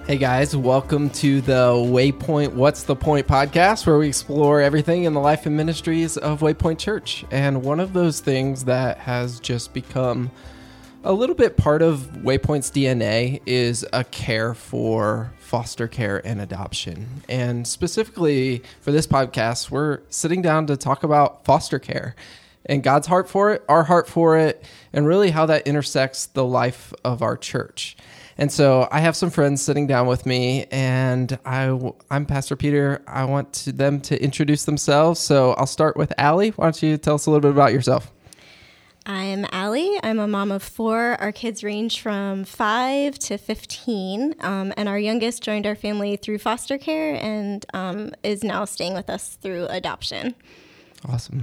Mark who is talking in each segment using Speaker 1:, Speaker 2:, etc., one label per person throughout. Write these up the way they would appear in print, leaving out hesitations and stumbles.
Speaker 1: Hey guys, welcome to the Waypoint What's the Point podcast, where we explore everything in the life and ministries of Waypoint Church. And one of those things that has just become a little bit part of Waypoint's DNA is a care for foster care and adoption. And specifically for this podcast, we're sitting down to talk about foster care and God's heart for it, our heart for it, and really how that intersects the life of our church. And so I have some friends sitting down with me, and I'm Pastor Peter. I want them to introduce themselves. So I'll start with Allie. Why don't you tell us a little bit about yourself?
Speaker 2: I'm Allie. I'm a mom of 4. Our kids range from 5 to 15, and our youngest joined our family through foster care and is now staying with us through adoption.
Speaker 1: Awesome.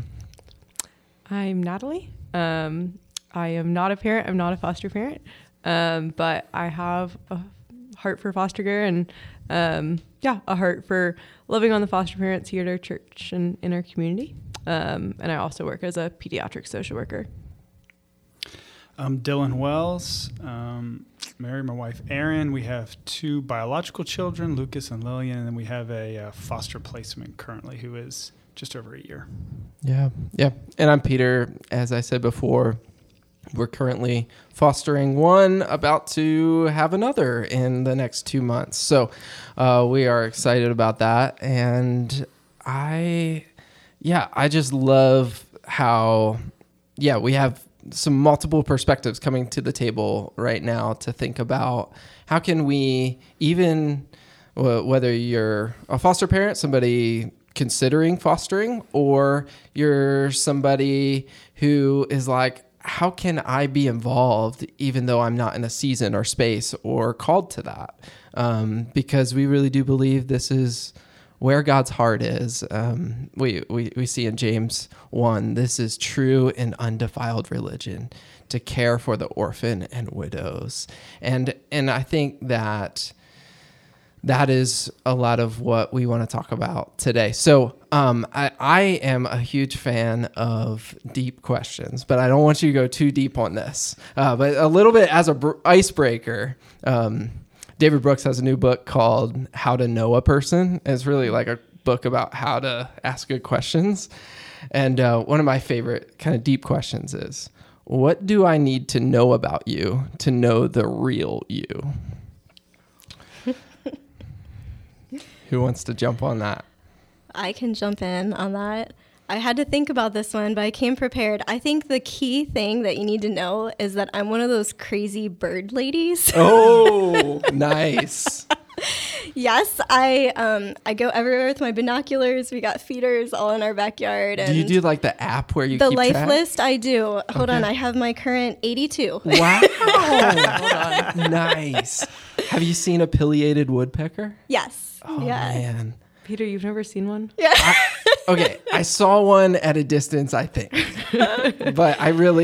Speaker 3: I'm Natalie. I am not a parent. I'm not a foster parent. But I have a heart for foster care and, a heart for loving on the foster parents here at our church and in our community. And I also work as a pediatric social worker.
Speaker 4: I'm Dylan Wells, married my wife, Erin. We have 2 biological children, Lucas and Lillian, and then we have a foster placement currently who is just over a year.
Speaker 1: Yeah. And I'm Peter. As I said before, we're currently fostering one, about to have another in the next 2 months. So we are excited about that. And I just love how, we have some multiple perspectives coming to the table right now to think about how can we, even whether you're a foster parent, somebody considering fostering, or you're somebody who is like, how can I be involved even though I'm not in a season or space or called to that? Because we really do believe this is where God's heart is. We see in James 1, this is true and undefiled religion, to care for the orphan and widows. And I think that is a lot of what we want to talk about today. So I am a huge fan of deep questions, but I don't want you to go too deep on this. But a little bit as a icebreaker, David Brooks has a new book called How to Know a Person. It's really like a book about how to ask good questions. And one of my favorite kind of deep questions is, what do I need to know about you to know the real you? Who wants to jump on that?
Speaker 2: I can jump in on that. I had to think about this one, but I came prepared. I think the key thing that you need to know is that I'm one of those crazy bird ladies.
Speaker 1: Oh, nice.
Speaker 2: Yes, I go everywhere with my binoculars. We got feeders all in our backyard. And
Speaker 1: do you do like the app where you
Speaker 2: the
Speaker 1: keep
Speaker 2: life
Speaker 1: track?
Speaker 2: List? I do. Hold on, I have my current 82.
Speaker 1: Wow. Hold on. Nice. Have you seen a pileated woodpecker?
Speaker 2: Yes.
Speaker 1: Oh,
Speaker 2: yeah.
Speaker 1: man.
Speaker 3: Peter, you've never seen one?
Speaker 2: Yeah.
Speaker 1: Okay, I saw one at a distance, I think. But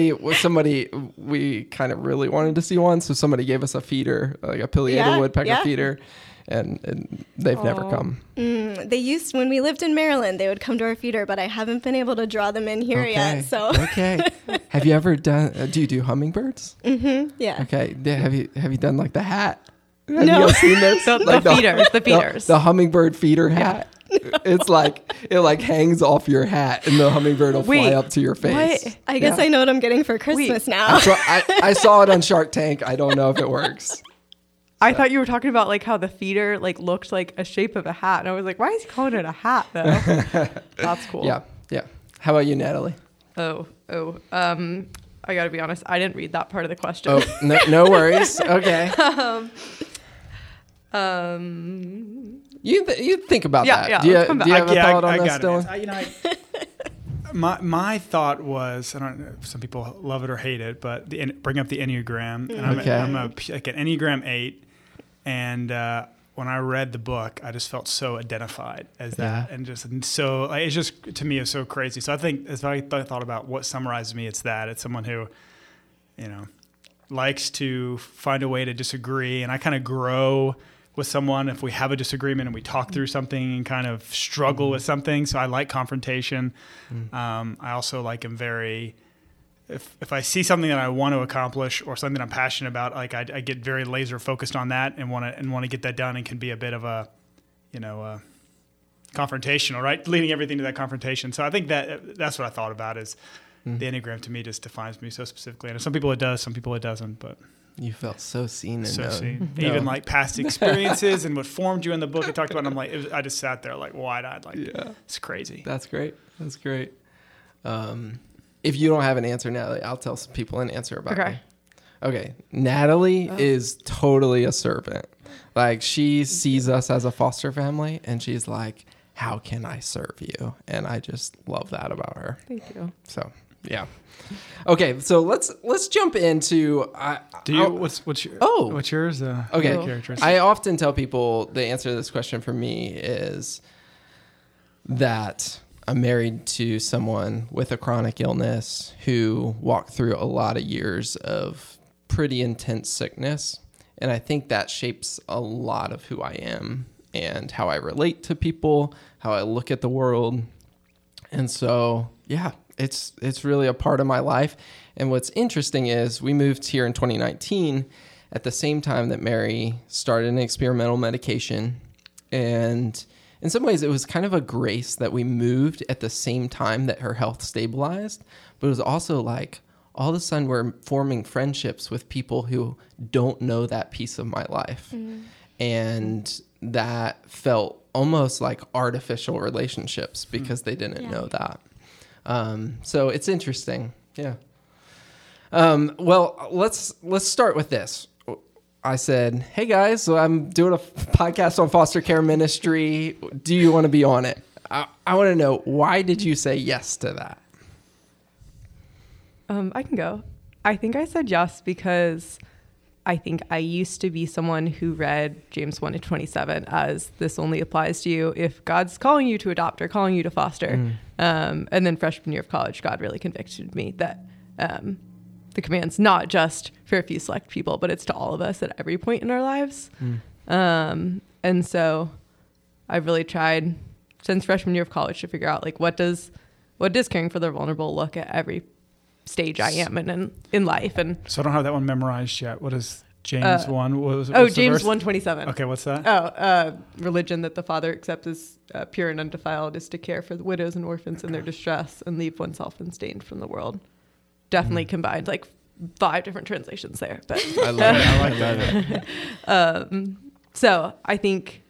Speaker 1: we kind of really wanted to see one, so somebody gave us a feeder, like a pileated woodpecker feeder, and they've never come.
Speaker 2: When we lived in Maryland, they would come to our feeder, but I haven't been able to draw them in here yet. So
Speaker 1: okay. Have you ever done? Do you do hummingbirds?
Speaker 2: Mm-hmm. Yeah.
Speaker 1: Okay. Have you done like the hat? Have
Speaker 2: No.
Speaker 1: you guys seen this?
Speaker 3: The feeders.
Speaker 1: The hummingbird feeder hat. It's like it hangs off your hat, and the hummingbird will fly up to your face.
Speaker 3: What?
Speaker 2: I guess I know what I'm getting for Christmas now.
Speaker 1: I saw it on Shark Tank. I don't know if it works.
Speaker 3: I thought you were talking about like how the feeder looked like a shape of a hat, and I was like, why is he calling it a hat though? That's cool.
Speaker 1: Yeah. How about you, Natalie?
Speaker 3: Oh. I gotta be honest, I didn't read that part of the question.
Speaker 1: Oh, no worries. Okay. You think about that.
Speaker 3: Yeah.
Speaker 1: Do you
Speaker 3: Let's come
Speaker 1: have a
Speaker 3: back.
Speaker 1: thought on this, Dylan?
Speaker 4: My thought was, I don't know, some people love it or hate it, but bring up the Enneagram. And I'm an Enneagram 8, and when I read the book, I just felt so identified as that, and just so it's just, to me, it's so crazy. So I think as I thought about what summarizes me, it's that it's someone who, likes to find a way to disagree, and I kind of grow with someone if we have a disagreement and we talk through something and kind of struggle with something. So I like confrontation. I also am very if I see something that I want to accomplish or something I'm passionate about, like I get very laser focused on that and want to get that done, and can be a bit of a, confrontational, right? Leading everything to that confrontation. So I think that's what I thought about is the Enneagram to me just defines me so specifically. And some people it does, some people it doesn't, but.
Speaker 1: You felt so seen and
Speaker 4: so
Speaker 1: known.
Speaker 4: Seen. No. Even like past experiences and what formed you in the book it talked about. And I'm like, I just sat there like wide-eyed, like, it's crazy.
Speaker 1: That's great. That's great. If you don't have an answer, Natalie, I'll tell some people an answer about me. Okay. Natalie is totally a servant. Like, she sees us as a foster family, and she's like, how can I serve you? And I just love that about her.
Speaker 3: Thank you.
Speaker 1: So, yeah. Okay, so let's jump into.
Speaker 4: What's yours?
Speaker 1: Okay, I often tell people the answer to this question for me is that I'm married to someone with a chronic illness who walked through a lot of years of pretty intense sickness, and I think that shapes a lot of who I am and how I relate to people, how I look at the world, and so yeah. It's really a part of my life. And what's interesting is we moved here in 2019 at the same time that Mary started an experimental medication. And in some ways, it was kind of a grace that we moved at the same time that her health stabilized. But it was also like all of a sudden we're forming friendships with people who don't know that piece of my life. Mm. And that felt almost like artificial relationships because they didn't know that. So it's interesting. Yeah. Well, let's start with this. I said, hey guys, so I'm doing a podcast on foster care ministry. Do you want to be on it? I want to know, why did you say yes to that?
Speaker 3: I can go. I think I said yes because I think I used to be someone who read James 1:27 as this only applies to you if God's calling you to adopt or calling you to foster. And then freshman year of college, God really convicted me that the command's not just for a few select people, but it's to all of us at every point in our lives. And so I've really tried since freshman year of college to figure out like what does caring for the vulnerable look at every stage I am in life. And
Speaker 4: so I don't have that one memorized yet. What is James 1? What's
Speaker 3: James 1:27.
Speaker 4: Okay, what's that?
Speaker 3: Religion that the Father accepts as pure and undefiled is to care for the widows and orphans in their distress and leave oneself unstained from the world. Definitely combined like 5 different translations there. But
Speaker 1: I love it. I like
Speaker 3: that. So I think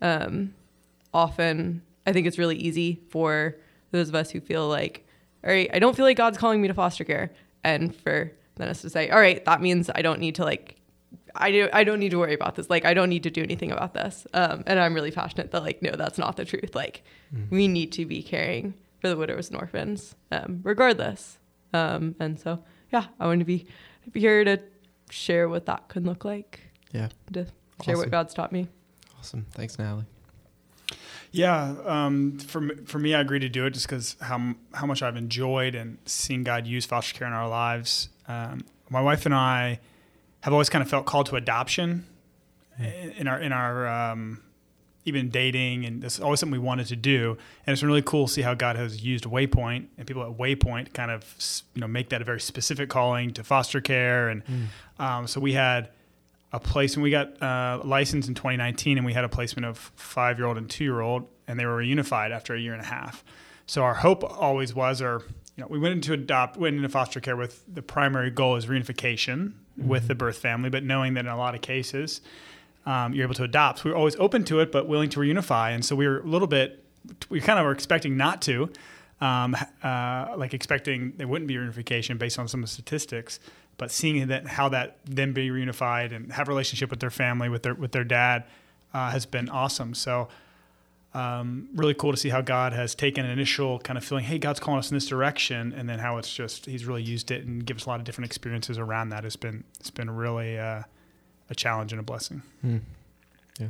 Speaker 3: often I think it's really easy for those of us who feel like, all right, I don't feel like God's calling me to foster care, and for then us to say, all right, that means I don't need to I don't need to worry about this. Like, I don't need to do anything about this. And I'm really passionate that like, no, that's not the truth. Like, we need to be caring for the widows and orphans, regardless. And so, yeah, I want to be here to share what that could look like.
Speaker 1: Yeah.
Speaker 3: To share what God's taught me.
Speaker 1: Awesome. Thanks, Natalie.
Speaker 4: Yeah, for me, I agreed to do it just because how much I've enjoyed and seen God use foster care in our lives. My wife and I have always kind of felt called to adoption in our even dating, and this is always something we wanted to do. And it's been really cool to see how God has used Waypoint and people at Waypoint kind of make that a very specific calling to foster care. And so we had a placement. We got licensed in 2019, and we had a placement of 5-year-old and 2-year-old, and they were reunified after a year and a half. So our hope always was, we went into foster care with the primary goal is reunification with the birth family, but knowing that in a lot of cases you're able to adopt. So we were always open to it, but willing to reunify. And so we kind of were expecting not to, expecting there wouldn't be reunification based on some of the statistics. But seeing how that then be reunified and have a relationship with their family, with their dad, has been awesome. So really cool to see how God has taken an initial kind of feeling, hey, God's calling us in this direction, and then how He's really used it and given us a lot of different experiences around that. It's been really a challenge and a blessing.
Speaker 1: Yeah.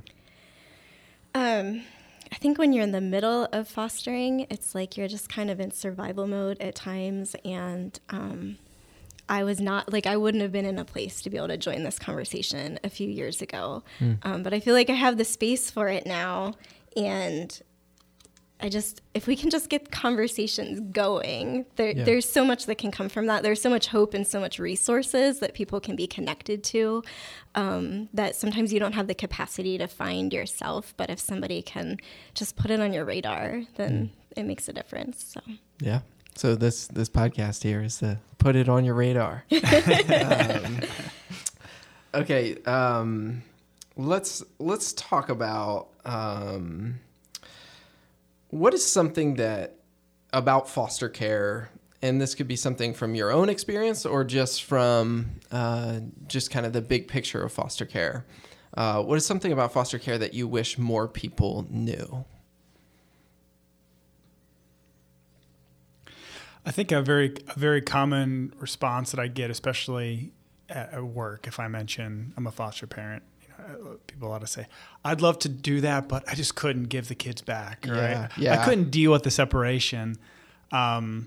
Speaker 2: I think when you're in the middle of fostering, it's like you're just kind of in survival mode at times, and I wouldn't have been in a place to be able to join this conversation a few years ago. But I feel like I have the space for it now. And if we can just get conversations going, there's so much that can come from that. There's so much hope and so much resources that people can be connected to, that sometimes you don't have the capacity to find yourself. But if somebody can just put it on your radar, then it makes a difference. So
Speaker 1: yeah. So this podcast here is to put it on your radar. Okay. Let's talk about what is something about foster care, and this could be something from your own experience or just from just kind of the big picture of foster care. What is something about foster care that you wish more people knew?
Speaker 4: I think a very common response that I get, especially at work, if I mention I'm a foster parent, people ought to say, I'd love to do that, but I just couldn't give the kids back. Right?
Speaker 1: Yeah.
Speaker 4: I couldn't deal with the separation. And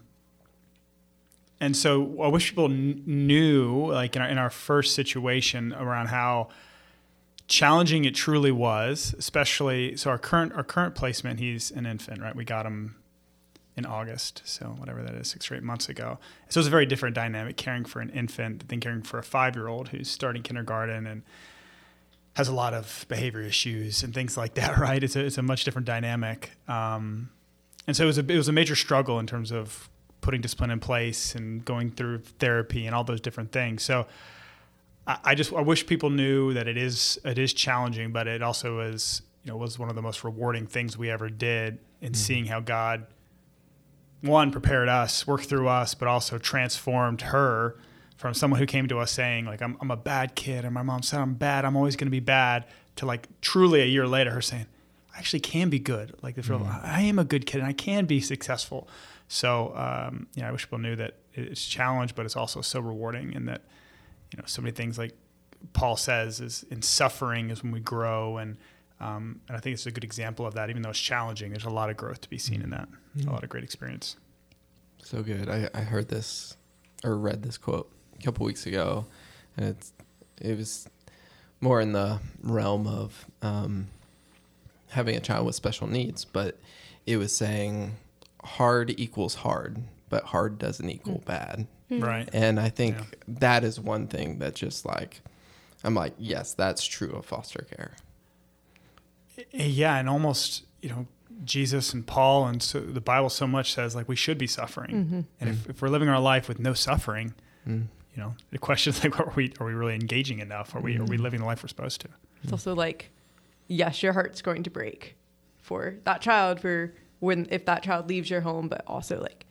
Speaker 4: so I wish people knew, like in our first situation, around how challenging it truly was, especially, so our current placement, he's an infant, right? We got him in August, so whatever that is, 6 or 8 months ago. So it's a very different dynamic caring for an infant than caring for a 5-year-old who's starting kindergarten and has a lot of behavior issues and things like that, right? It's a much different dynamic. And so it was a major struggle in terms of putting discipline in place and going through therapy and all those different things. So I wish people knew that it is challenging, but it also was one of the most rewarding things we ever did in seeing how God, one, prepared us, worked through us, but also transformed her from someone who came to us saying, like, I'm a bad kid, and my mom said I'm bad, I'm always going to be bad, to like truly a year later her saying, I actually can be good. Like, I am a good kid and I can be successful. So, I wish people knew that it's a challenge, but it's also so rewarding, and that, so many things, like Paul says, is in suffering is when we grow. And I think it's a good example of that. Even though it's challenging, there's a lot of growth to be seen in that. A lot of great experience.
Speaker 1: So good. I heard this or read this quote a couple weeks ago, and it was more in the realm of having a child with special needs, but it was saying hard equals hard, but hard doesn't equal bad.
Speaker 4: Right.
Speaker 1: And I think that is one thing that just I'm like, yes, that's true of foster care.
Speaker 4: Yeah. And almost, Jesus and Paul and so the Bible so much says, like, we should be suffering. And if we're living our life with no suffering, the question is, like, are we really engaging enough? Are we living the life we're supposed to?
Speaker 3: It's also like, yes, your heart's going to break for that child, if that child leaves your home, but also, like,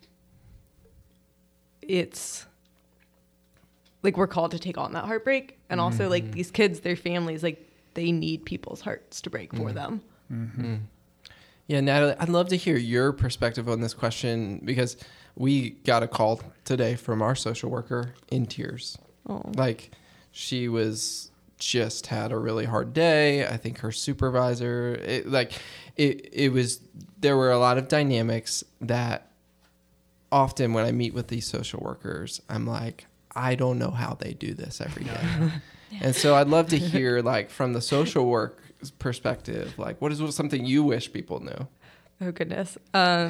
Speaker 3: it's like we're called to take on that heartbreak. And also, like, these kids, their families, like, they need people's hearts to break for them.
Speaker 1: Yeah, Natalie, I'd love to hear your perspective on this question, because we got a call today from our social worker in tears.
Speaker 3: Oh.
Speaker 1: Like, she was just had a really hard day. I think her supervisor, there were a lot of dynamics that often when I meet with these social workers, I'm like, I don't know how they do this every day. And so I'd love to hear, like, from the social work perspective, like, what is something you wish people knew?
Speaker 3: Oh, goodness.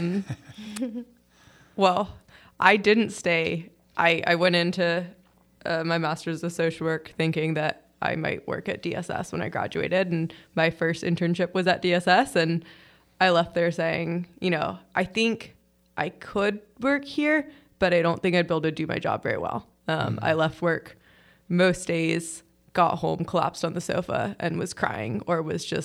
Speaker 3: Well, I didn't stay. I went into my master's of social work thinking that I might work at DSS when I graduated, and my first internship was at DSS, and I left there saying, I think I could work here, but I don't think I'd be able to do my job very well. I left work most days, got home, collapsed on the sofa, and was crying, or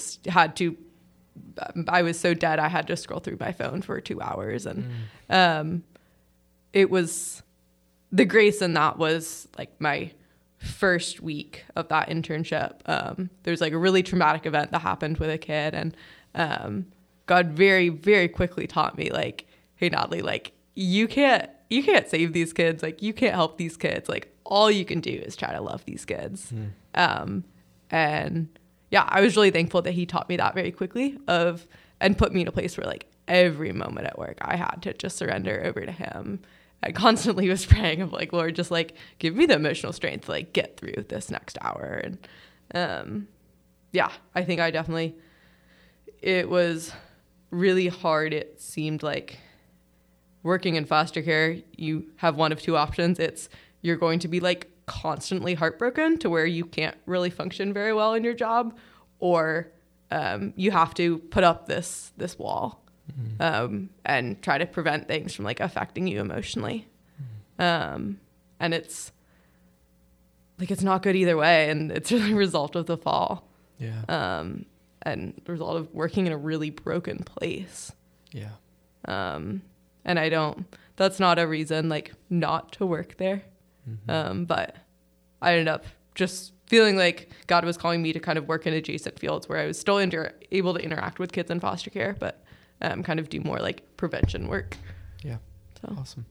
Speaker 3: I was so dead I had to scroll through my phone for 2 hours. And it was, the grace in that was, like, my first week of that internship. There's, like, a really traumatic event that happened with a kid, and God very, very quickly taught me, like, hey, Natalie, like, you can't save these kids. Like, you can't help these kids. Like, all you can do is try to love these kids. And yeah, I was really thankful that he taught me that very quickly and put me in a place where, like, every moment at work, I had to just surrender over to him. I constantly was praying of, like, Lord, just, like, give me the emotional strength to, like, get through this next hour. And I think it was really hard it seemed like working in foster care, you have one of two options. It's you're going to be like constantly heartbroken to where you can't really function very well in your job, or you have to put up this wall and try to prevent things from like affecting you emotionally. And it's like, it's not good either way. And it's really a result of the fall.
Speaker 1: Yeah.
Speaker 3: And the result of working in a really broken place.
Speaker 1: Yeah.
Speaker 3: And that's not a reason like not to work there. But I ended up just feeling like God was calling me to kind of work in adjacent fields where I was still able to interact with kids in foster care, but kind of do more like prevention work.
Speaker 1: Yeah.
Speaker 3: So.
Speaker 1: Awesome.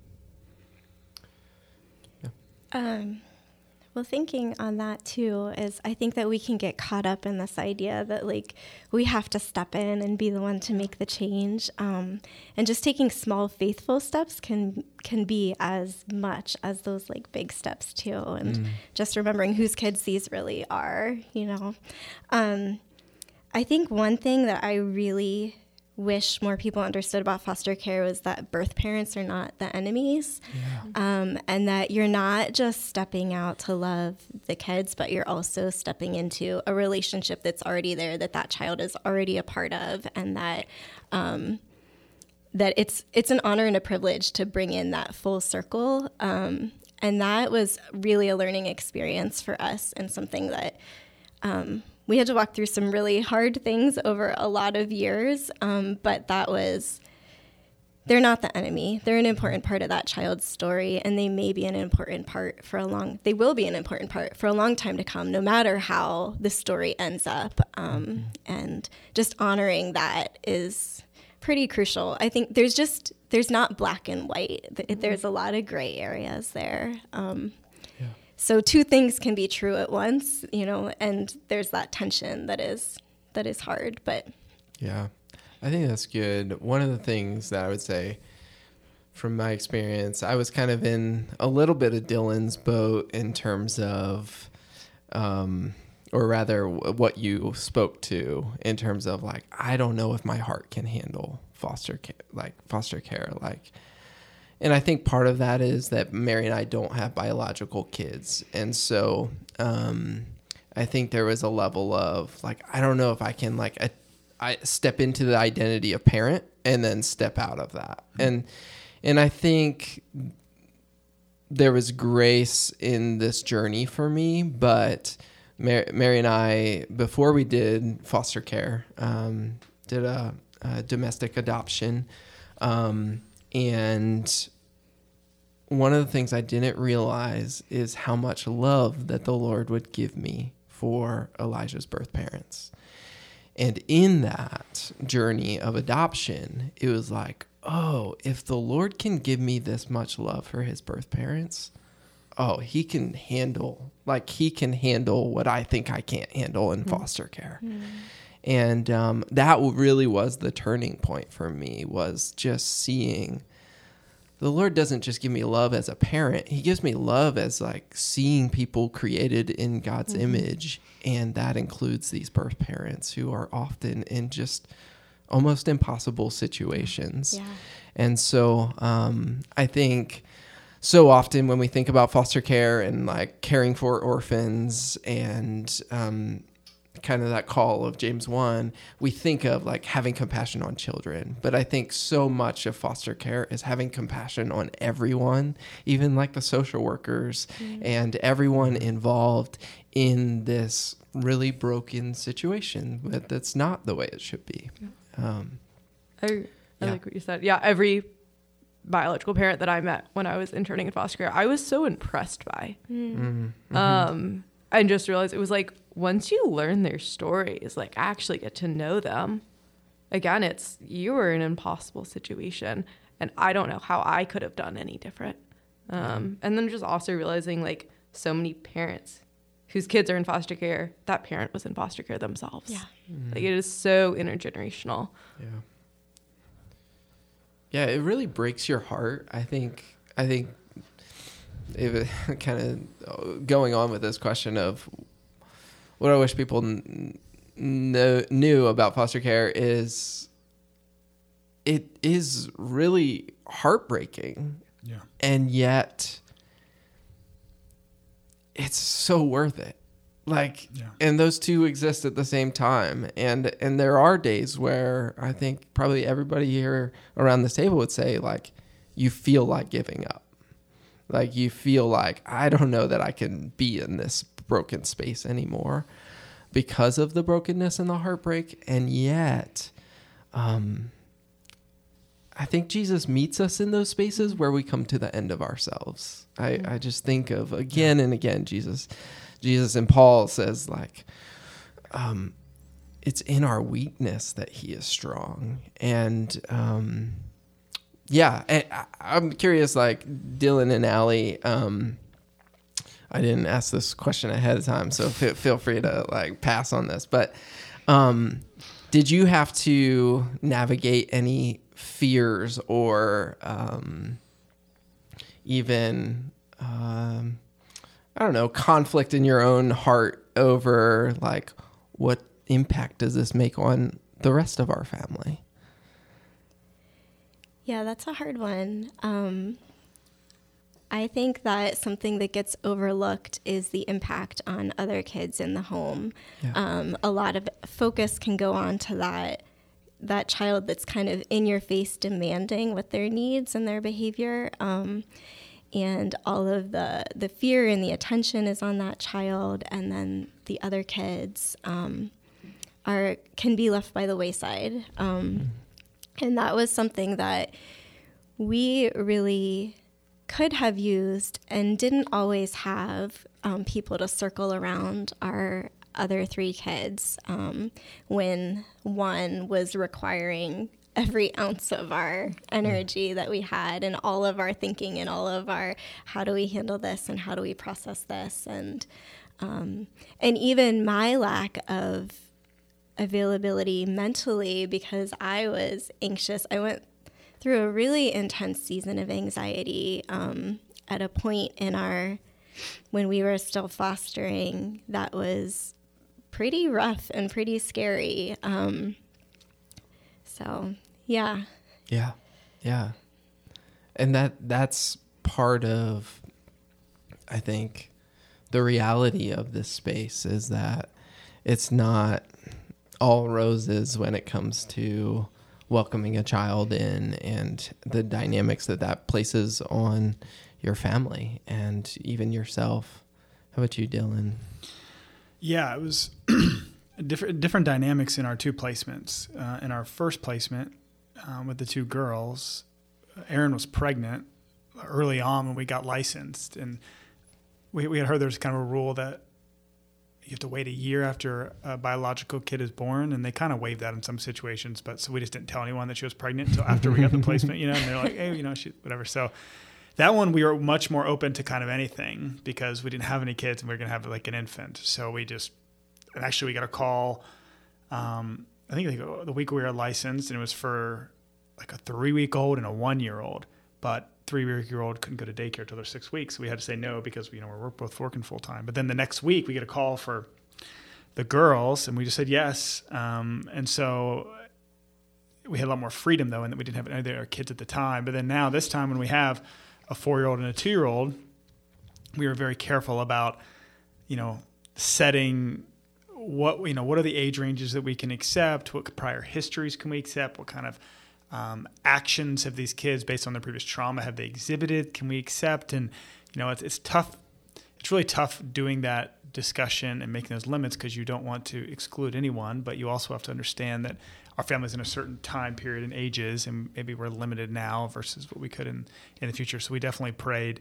Speaker 1: Yeah.
Speaker 2: Well, thinking on that too is I think that we can get caught up in this idea that like we have to step in and be the one to make the change. And just taking small faithful steps can be as much as those like big steps too. And just remembering whose kids these really are, you know. I think one thing that I really wish more people understood about foster care was that birth parents are not the enemies.
Speaker 1: Yeah.
Speaker 2: And that you're not just stepping out to love the kids, but you're also stepping into a relationship that's already there, that child is already a part of, and that that it's an honor and a privilege to bring in that full circle. And that was really a learning experience for us, and something that we had to walk through some really hard things over a lot of years, but they're not the enemy. They're an important part of that child's story, and they may be an important part they will be an important part for a long time to come, no matter how the story ends up. And just honoring that is pretty crucial. I think there's not black and white. There's a lot of gray areas there. So two things can be true at once, you know, and there's that tension that is hard, but.
Speaker 1: Yeah, I think that's good. One of the things that I would say from my experience, I was kind of in a little bit of Dylan's boat in terms of, or rather what you spoke to in terms of like, I don't know if my heart can handle foster care. And I think part of that is that Mary and I don't have biological kids. And so I think there was a level of like, I don't know if I can I step into the identity of parent and then step out of that. And I think there was grace in this journey for me, but Mary and I, before we did foster care, did a domestic adoption. And one of the things I didn't realize is how much love that the Lord would give me for Elijah's birth parents. And in that journey of adoption, it was like, oh, if the Lord can give me this much love for his birth parents, he can handle what I think I can't handle in foster care. And that really was the turning point for me, was just seeing the Lord doesn't just give me love as a parent. He gives me love as like seeing people created in God's image. And that includes these birth parents who are often in just almost impossible situations. Yeah. And so I think so often when we think about foster care and like caring for orphans and kind of that call of James 1, we think of like having compassion on children. But I think so much of foster care is having compassion on everyone, even like the social workers and everyone involved in this really broken situation that's not the way it should be.
Speaker 3: I like what you said. Yeah, every biological parent that I met when I was interning in foster care, I was so impressed by. And just realized it was like, once you learn their stories, like actually get to know them, again, you were in an impossible situation, and I don't know how I could have done any different. And then just also realizing like so many parents whose kids are in foster care, that parent was in foster care themselves. Yeah. Like it is so intergenerational.
Speaker 1: Yeah, it really breaks your heart. I think it kind of going on with this question of what I wish people knew about foster care is it is really heartbreaking.
Speaker 4: Yeah.
Speaker 1: And yet it's so worth it. Like, and those two exist at the same time. And there are days where I think probably everybody here around this table would say, like, you feel like giving up. Like, you feel like, I don't know that I can be in this broken space anymore because of the brokenness and the heartbreak. And yet, I think Jesus meets us in those spaces where we come to the end of ourselves. I just think of again and again, Jesus and Paul says, like, it's in our weakness that he is strong. And I'm curious, like, Dylan and Allie, I didn't ask this question ahead of time, so feel free to, like, pass on this. But did you have to navigate any fears or even, I don't know, conflict in your own heart over, like, what impact does this make on the rest of our family?
Speaker 2: Yeah, that's a hard one. I think that something that gets overlooked is the impact on other kids in the home. Yeah. A lot of focus can go on to that child that's kind of in your face demanding what their needs and their behavior. And all of the fear and the attention is on that child, and then the other kids can be left by the wayside. And that was something that we really could have used and didn't always have people to circle around our other three kids when one was requiring every ounce of our energy that we had and all of our thinking and all of our how do we handle this and how do we process this, and even my lack of availability mentally, because I was anxious. I went through a really intense season of anxiety at a point when we were still fostering that was pretty rough and pretty scary. So, yeah.
Speaker 1: Yeah. Yeah. And that's part of, I think, the reality of this space is that it's not all roses when it comes to welcoming a child in and the dynamics that places on your family and even yourself. How about you, Dylan?
Speaker 4: Yeah, it was different dynamics in our two placements. In our first placement with the two girls, Erin was pregnant early on when we got licensed, and we had heard there's kind of a rule that you have to wait a year after a biological kid is born, and they kind of waived that in some situations, but so we just didn't tell anyone that she was pregnant until after we got the placement, and they're like, hey, she, whatever. So that one, we were much more open to kind of anything because we didn't have any kids and we were going to have like an infant. So we got a call, I think like the week we were licensed, and it was for like a 3-week-old and a 1-year-old, but 3-week-old couldn't go to daycare till they're 6 weeks. So we had to say no because, we're both working full time. But then the next week we get a call for the girls, and we just said yes. And so we had a lot more freedom though, and we didn't have any of our kids at the time. But then now this time when we have a 4-year-old and a 2-year-old, we were very careful about, setting what are the age ranges that we can accept, what prior histories can we accept, what kind of actions have these kids based on their previous trauma have they exhibited, can we accept? And it's tough. It's really tough doing that discussion and making those limits because you don't want to exclude anyone, but you also have to understand that our family's in a certain time period and ages, and maybe we're limited now versus what we could in the future. So we definitely prayed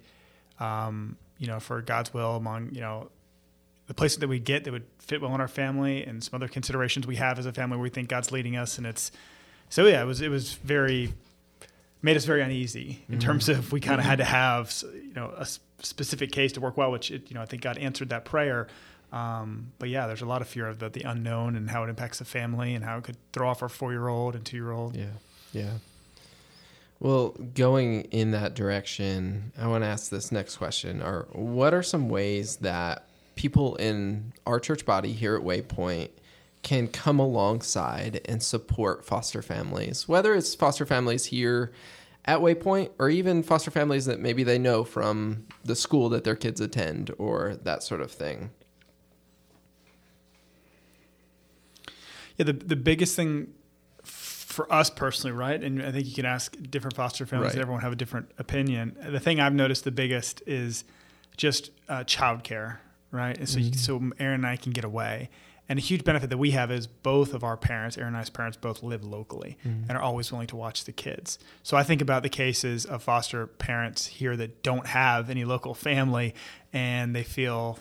Speaker 4: for God's will among the places that we get that would fit well in our family, and some other considerations we have as a family where we think God's leading us. And it was made us very uneasy in terms of we kind of had to have, a specific case to work well, which I think God answered that prayer. But yeah, there's a lot of fear of the unknown and how it impacts the family and how it could throw off our 4-year-old and 2-year-old.
Speaker 1: Yeah. Yeah. Well, going in that direction, I want to ask this next question. What are some ways that people in our church body here at Waypoint can come alongside and support foster families, whether it's foster families here at Waypoint or even foster families that maybe they know from the school that their kids attend or that sort of thing.
Speaker 4: Yeah, the biggest thing for us personally, right? And I think you can ask different foster families, and everyone have a different opinion. The thing I've noticed the biggest is just childcare, right? And so Aaron and I can get away. And a huge benefit that we have is both of our parents, Aaron and I's parents, both live locally and are always willing to watch the kids. So I think about the cases of foster parents here that don't have any local family, and they feel,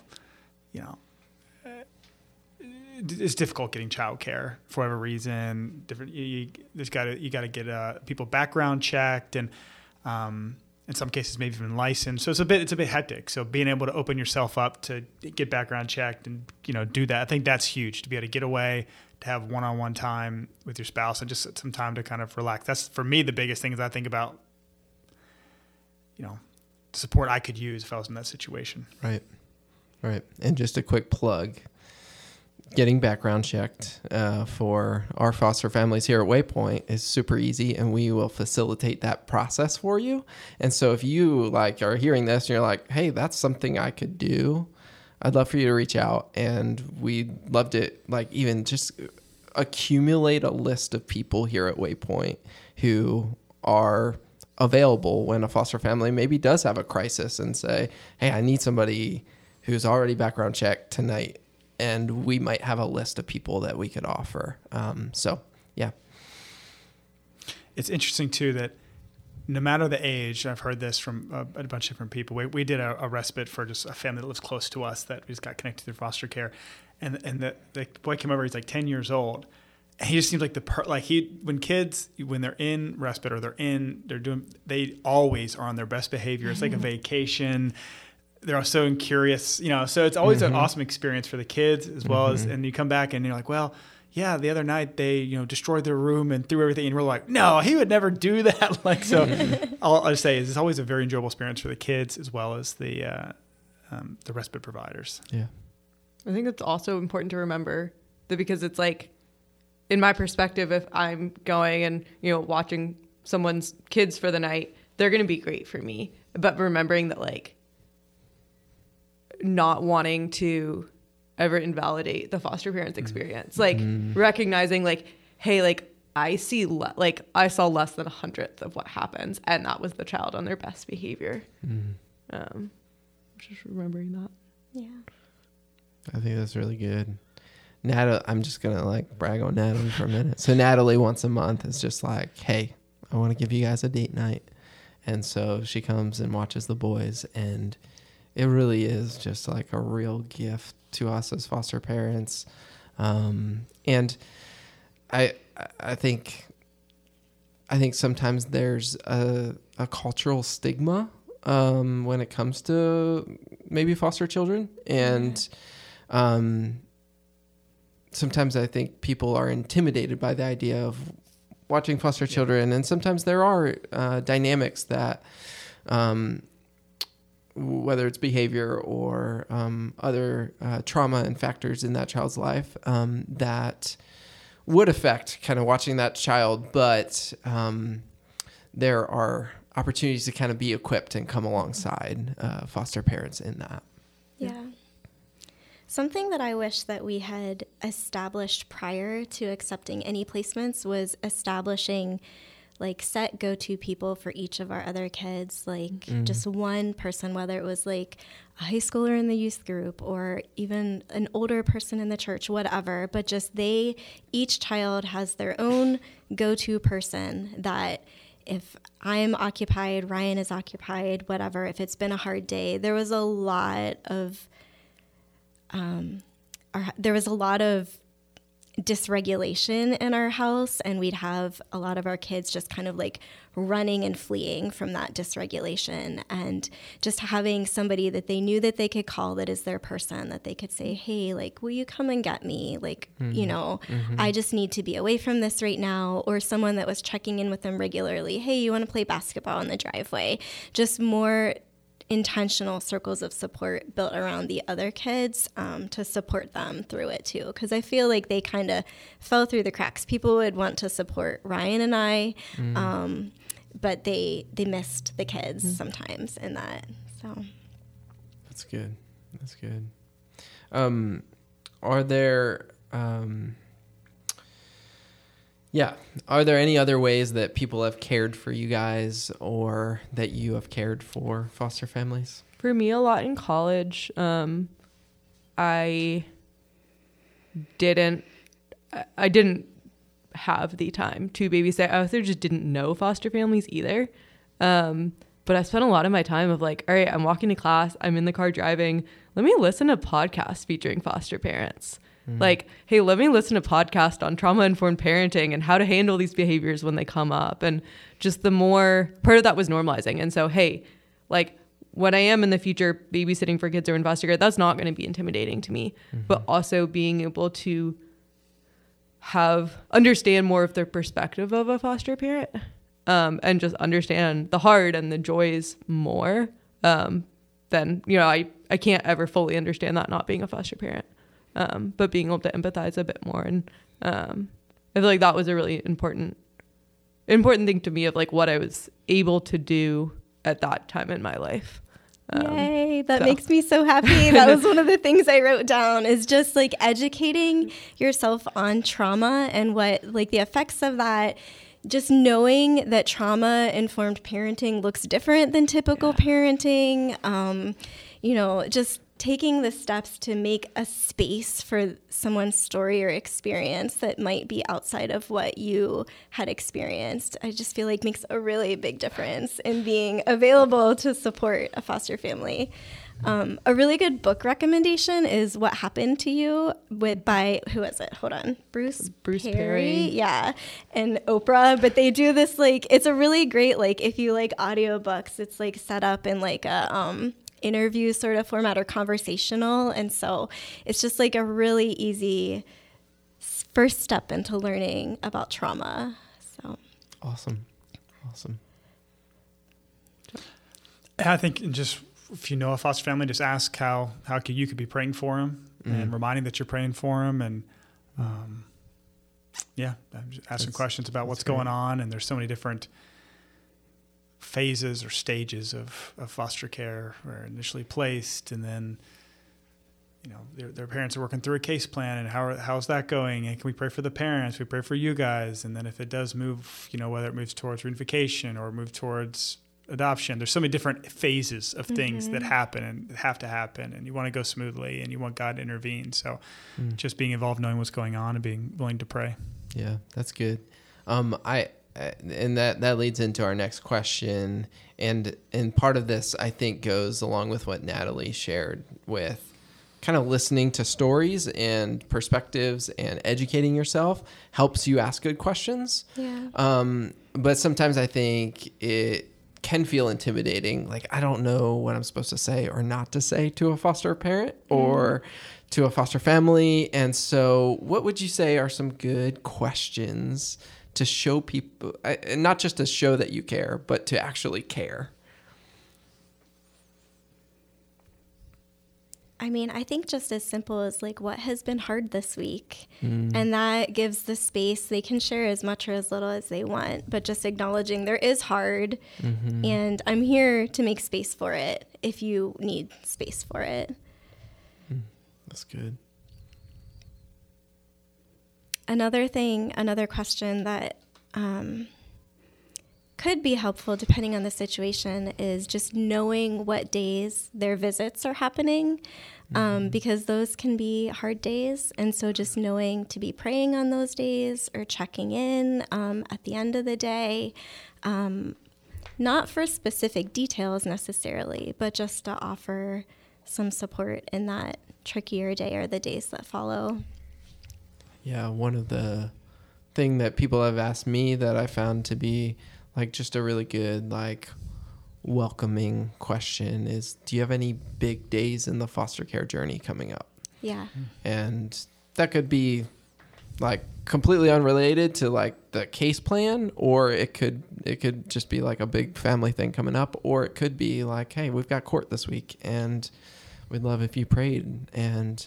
Speaker 4: it's difficult getting childcare for whatever reason. You got to get people background checked, and in some cases maybe even licensed. So it's a bit hectic. So being able to open yourself up to get background checked and do that, I think that's huge, to be able to get away, to have one-on-one time with your spouse, and just some time to kind of relax. That's for me the biggest thing, is I think about the support I could use if I was in that situation.
Speaker 1: Right. And just a quick plug. Getting background checked for our foster families here at Waypoint is super easy, and we will facilitate that process for you. And so if you are hearing this and you're like, hey, that's something I could do, I'd love for you to reach out, and we'd love to even just accumulate a list of people here at Waypoint who are available when a foster family maybe does have a crisis and say, hey, I need somebody who's already background checked tonight. And we might have a list of people that we could offer. Yeah.
Speaker 4: It's interesting, too, that no matter the age, I've heard this from a bunch of different people. We did a respite for just a family that lives close to us that we just got connected through foster care. And the boy came over, he's 10 years old. And he just seems like when kids, when they're in respite or they always are on their best behavior. It's like a vacation. They're so curious, so it's always an awesome experience for the kids as well as, and you come back and you're like, well, yeah, the other night they, destroyed their room and threw everything. And we're like, no, he would never do that. So I'll just say it's always a very enjoyable experience for the kids as well as the respite providers.
Speaker 1: Yeah.
Speaker 3: I think it's also important to remember that, because it's in my perspective, if I'm going and, watching someone's kids for the night, they're going to be great for me. But remembering that not wanting to ever invalidate the foster parents' experience, recognizing hey, I saw less than 1/100th of what happens, and that was the child on their best behavior. Just remembering that.
Speaker 2: Yeah,
Speaker 1: I think that's really good. Natalie, I'm just gonna brag on Natalie for a minute. So Natalie once a month is just hey, I want to give you guys a date night, and so she comes and watches the boys, and it really is just a real gift to us as foster parents. And I think sometimes there's a cultural stigma when it comes to maybe foster children. And sometimes I think people are intimidated by the idea of watching foster children. And sometimes there are dynamics that whether it's behavior or other trauma and factors in that child's life that would affect kind of watching that child. But there are opportunities to kind of be equipped and come alongside foster parents in that.
Speaker 2: Yeah. Something that I wish that we had established prior to accepting any placements was establishing set go-to people for each of our other kids, just one person, whether it was a high schooler in the youth group or even an older person in the church, whatever, but just each child has their own go-to person that if I'm occupied, Ryan is occupied, whatever, if it's been a hard day. There was a lot of dysregulation in our house, and we'd have a lot of our kids just kind of running and fleeing from that dysregulation, and just having somebody that they knew that they could call, that is their person, that they could say, hey, will you come and get me? I just need to be away from this right now. Or someone that was checking in with them regularly. Hey, you want to play basketball in the driveway? Just more intentional circles of support built around the other kids to support them through it too. Because I feel like they kind of fell through the cracks. People would want to support Ryan and I, but they missed the kids sometimes in that. So
Speaker 1: that's good. That's good. Are there any other ways that people have cared for you guys or that you have cared for foster families?
Speaker 3: For me, a lot in college. I didn't have the time to babysit. I also just didn't know foster families either. But I spent a lot of my time of like, all right, I'm walking to class, I'm in the car driving. Let me listen to podcasts featuring foster parents. Like, hey, let me listen to podcasts on trauma-informed parenting and how to handle these behaviors when they come up. And just the more part of that was normalizing. And so, hey, like when I am in the future babysitting for kids who are in foster care, that's not going to be intimidating to me. But also being able to understand more of the perspective of a foster parent and just understand the hard and the joys more than, I can't ever fully understand that not being a foster parent. But being able to empathize a bit more. And I feel like that was a really important thing to me of like what I was able to do at that time in my life.
Speaker 2: Yay, that makes me so happy. That was one of the things I wrote down is just like educating yourself on trauma and what like the effects of that. Just knowing that trauma-informed parenting looks different than typical parenting, just taking the steps to make a space for someone's story or experience that might be outside of what you had experienced, I just feel like makes a really big difference in being available to support a foster family. A really good book recommendation is What Happened to You by who is it? Hold on. Bruce Perry. Yeah. And Oprah. But they do this it's a really great, if you like audiobooks, it's set up in a interview sort of format or conversational. And so it's just a really easy first step into learning about trauma. So
Speaker 1: Awesome.
Speaker 4: I think just if you know a foster family, just ask how you could be praying for them and reminding that you're praying for them. And ask some questions about what's going on. And there's so many different phases or stages of foster care where initially placed, and then their parents are working through a case plan, and how's that going, and can we pray for the parents, we pray for you guys, and then if it does move, whether it moves towards reunification or move towards adoption, there's so many different phases of things that happen and have to happen, and you want to go smoothly and you want God to intervene. So just being involved, knowing what's going on and being willing to pray.
Speaker 1: Yeah, that's good. And that leads into our next question. And part of this, I think, goes along with what Natalie shared with kind of listening to stories and perspectives and educating yourself helps you ask good questions.
Speaker 2: Yeah.
Speaker 1: But sometimes I think it can feel intimidating. Like, I don't know what I'm supposed to say or not to say to a foster parent or to a foster family. And so what would you say are some good questions to show people, not just to show that you care, but to actually care?
Speaker 2: I mean, I think just as simple as what has been hard this week, and that gives the space. They can share as much or as little as they want, but just acknowledging there is hard, and I'm here to make space for it if you need space for it.
Speaker 1: That's good.
Speaker 2: Another question that could be helpful depending on the situation is just knowing what days their visits are happening, because those can be hard days. And so just knowing to be praying on those days or checking in at the end of the day, not for specific details necessarily, but just to offer some support in that trickier day or the days that follow.
Speaker 1: Yeah, one of the thing that people have asked me that I found to be just a really good welcoming question is, do you have any big days in the foster care journey coming up?
Speaker 2: Yeah.
Speaker 1: And that could be completely unrelated to like the case plan, or it could just be like a big family thing coming up, or it could be like, hey, we've got court this week and we'd love if you prayed. And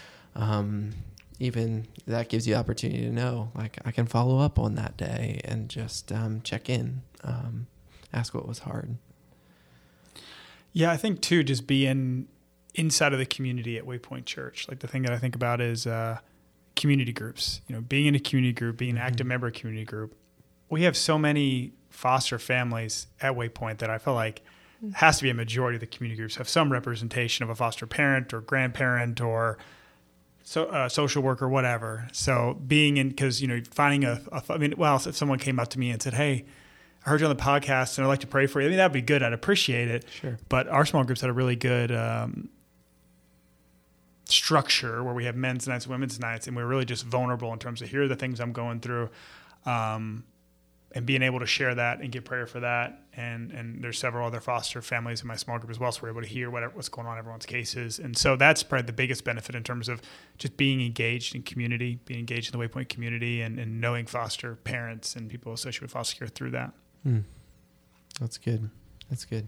Speaker 1: even that gives you the opportunity to know, like, I can follow up on that day and just check in, ask what was hard.
Speaker 4: Yeah, I think too, just being inside of the community at Waypoint Church. Like the thing that I think about is community groups. You know, being in a community group, being an active member of a community group. We have so many foster families at Waypoint that I feel like it has to be a majority of the community groups have some representation of a foster parent or grandparent or social worker, whatever. So being in, because, you know, finding if someone came up to me and said, hey, I heard you on the podcast and I'd like to pray for you. I mean, that'd be good. I'd appreciate it.
Speaker 1: Sure.
Speaker 4: But our small groups had a really good structure where we have men's nights, women's nights, and we're really just vulnerable in terms of here are the things I'm going through, and being able to share that and get prayer for that. And there's several other foster families in my small group as well, so we're able to hear what's going on in everyone's cases. And so that's probably the biggest benefit in terms of just being engaged in community, being engaged in the Waypoint community, and knowing foster parents and people associated with foster care through that.
Speaker 1: That's good. That's good.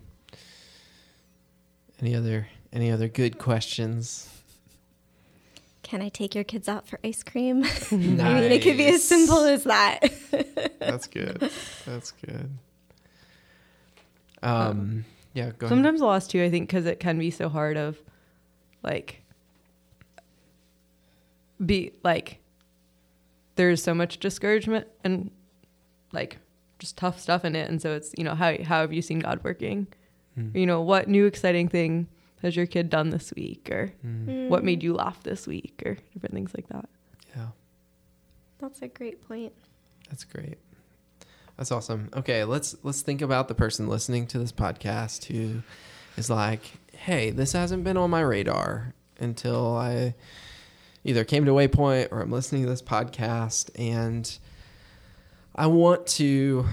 Speaker 1: Any other good questions?
Speaker 2: Can I take your kids out for ice cream?
Speaker 1: Nice.
Speaker 2: I mean, it could be as simple as that.
Speaker 1: That's good. That's good. Yeah, go ahead.
Speaker 3: Sometimes I'll ask too, I think, because it can be so hard of like, there's so much discouragement and like just tough stuff in it. And so it's, you know, how have you seen God working? You know, what new exciting thing has your kid done this week, or what made you laugh this week, or different things like that.
Speaker 1: Yeah.
Speaker 2: That's a great point.
Speaker 1: That's great. That's awesome. Okay, let's think about the person listening to this podcast who is like, hey, this hasn't been on my radar until I either came to Waypoint or I'm listening to this podcast, and I want to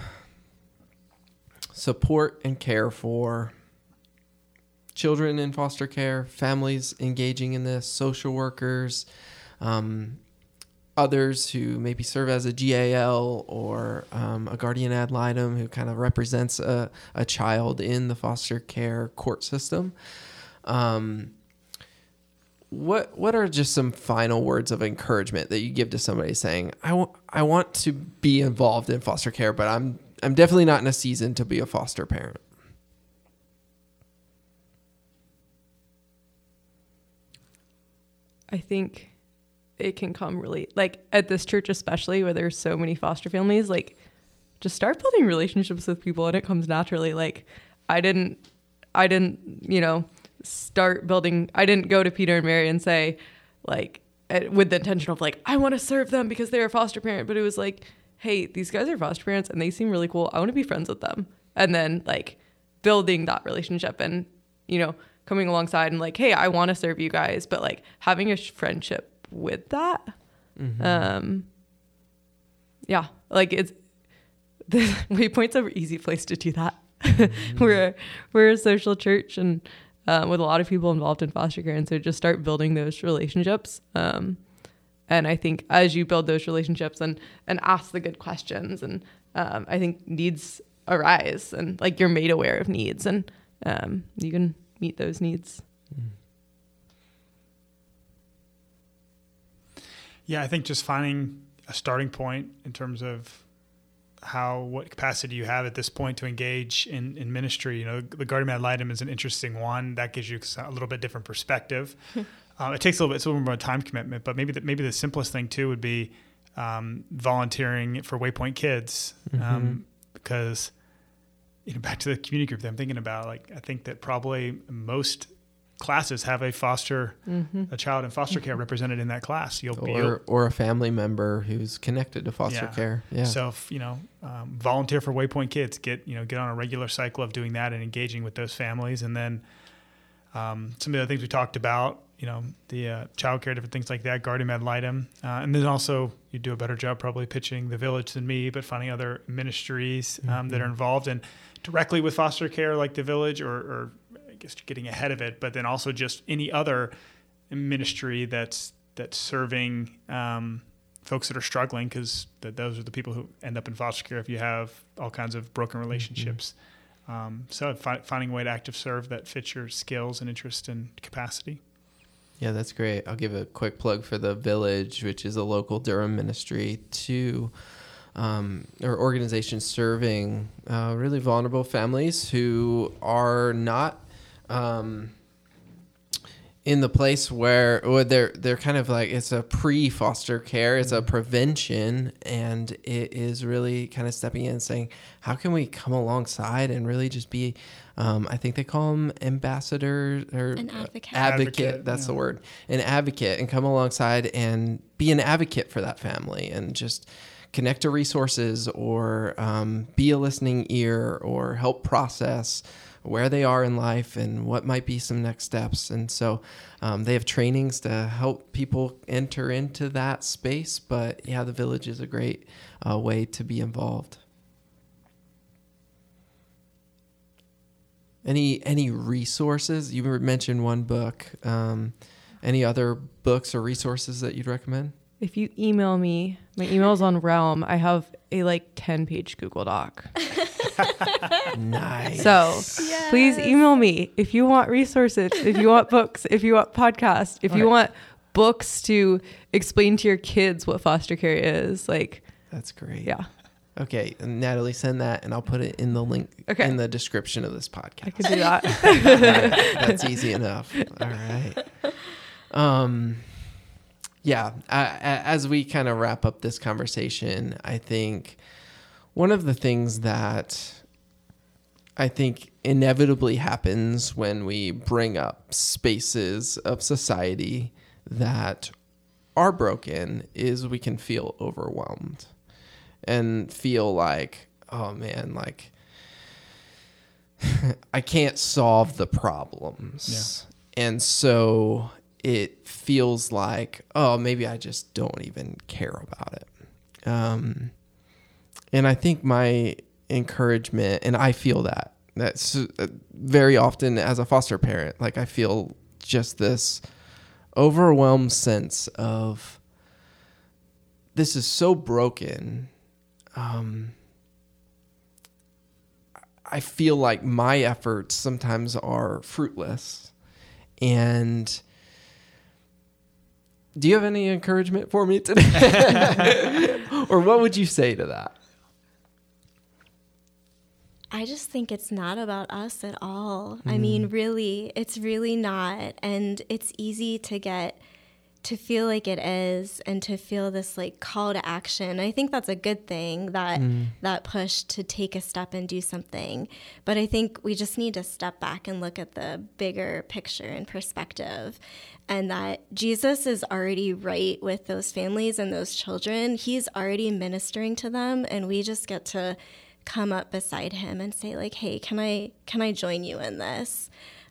Speaker 1: support and care for children in foster care, families engaging in this, social workers, others who maybe serve as a GAL or a guardian ad litem who kind of represents a child in the foster care court system. What are just some final words of encouragement that you give to somebody saying, I want to be involved in foster care, but I'm definitely not in a season to be a foster parent?
Speaker 3: I think it can come really, like at this church especially, where there's so many foster families, like just start building relationships with people and it comes naturally. Like I didn't, you know, I didn't go to Peter and Mary and say like, with the intention of like, I want to serve them because they're a foster parent. But it was like, hey, these guys are foster parents and they seem really cool. I want to be friends with them. And then like building that relationship and, you know, coming alongside and like, hey, I want to serve you guys, but like having a friendship with that. Yeah, like it's the Waypoint's an easy place to do that. We're a social church and with a lot of people involved in foster care, and so just start building those relationships. And I think as you build those relationships and ask the good questions, and I think needs arise, and like you're made aware of needs, and you can meet those needs.
Speaker 4: Yeah, I think just finding a starting point in terms of what capacity you have at this point to engage in ministry. You know, the guardian ad litem is an interesting one that gives you a little bit different perspective. It takes a little more time commitment, but maybe the simplest thing too would be volunteering for Waypoint Kids, because you know, back to the community group that I'm thinking about, like I think that probably most classes have a child in foster care represented in that class.
Speaker 1: Or a family member who's connected to foster care. Yeah.
Speaker 4: So volunteer for Waypoint Kids. Get on a regular cycle of doing that and engaging with those families, and then some of the other things we talked about. You know, the child care, different things like that, guardian ad litem, and then also you do a better job probably pitching the Village than me, but finding other ministries that are involved and directly with foster care, like the Village, or I guess getting ahead of it, but then also just any other ministry that's serving folks that are struggling, because those are the people who end up in foster care if you have all kinds of broken relationships. So finding a way to active serve that fits your skills and interest and capacity.
Speaker 1: Yeah, that's great. I'll give a quick plug for The Village, which is a local Durham ministry or organization serving really vulnerable families who are not in the place where they're kind of like, it's a pre-foster care, it's a prevention, and it is really kind of stepping in and saying, how can we come alongside and really just be, I think they call them ambassadors or
Speaker 2: an advocate.
Speaker 1: Advocate, that's the word, an advocate, and come alongside and be an advocate for that family and just connect to resources or be a listening ear or help process where they are in life and what might be some next steps. And so they have trainings to help people enter into that space. But yeah, The Village is a great way to be involved. Any resources? You mentioned one book. Any other books or resources that you'd recommend?
Speaker 3: If you email me, my email's on Realm. I have a 10-page Google Doc.
Speaker 1: Nice.
Speaker 3: So please email me if you want resources, if you want books, if you want podcasts, if you want books to explain to your kids what foster care is.
Speaker 1: That's great.
Speaker 3: Yeah.
Speaker 1: Okay, Natalie, send that, and I'll put it in the link in the description of this podcast.
Speaker 3: I can do that.
Speaker 1: That's easy enough. All right. Yeah, as we kind of wrap up this conversation, I think one of the things that I think inevitably happens when we bring up spaces of society that are broken is we can feel overwhelmed and feel like, oh man, I can't solve the problems. Yeah. And so it feels like, oh, maybe I just don't even care about it. And I think my encouragement, and I feel that's very often as a foster parent, I feel just this overwhelmed sense of this is so broken. I feel like my efforts sometimes are fruitless. And do you have any encouragement for me today? Or what would you say to that?
Speaker 2: I just think it's not about us at all. I mean, really, it's really not. And it's easy to feel like it is and to feel this call to action. I think that's a good thing, that push to take a step and do something. But I think we just need to step back and look at the bigger picture and perspective, and that Jesus is already right with those families and those children. He's already ministering to them, and we just get to come up beside him and say hey, can I join you in this?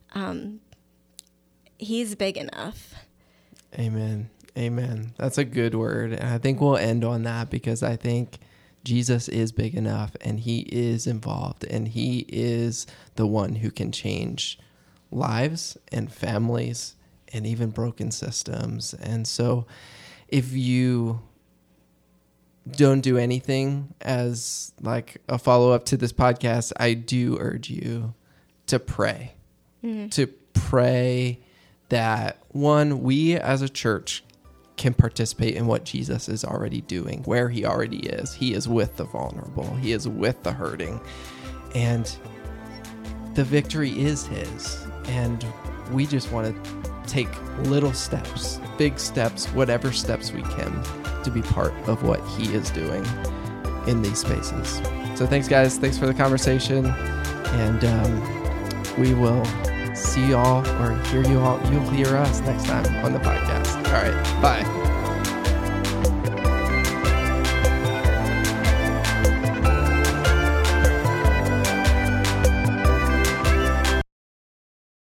Speaker 2: He's big enough.
Speaker 1: Amen. That's a good word. And I think we'll end on that, because I think Jesus is big enough and he is involved and he is the one who can change lives and families and even broken systems. And so if you don't do anything as a follow-up to this podcast, I do urge you to pray. To pray that, one, we as a church can participate in what Jesus is already doing, where he already is. He is with the vulnerable. He is with the hurting. And the victory is his. And we just want to take little steps, big steps, whatever steps we can, to be part of what he is doing in these spaces. So thanks, guys. Thanks for the conversation. And we will see y'all or hear you all. You'll hear us next time on the podcast. All right. Bye.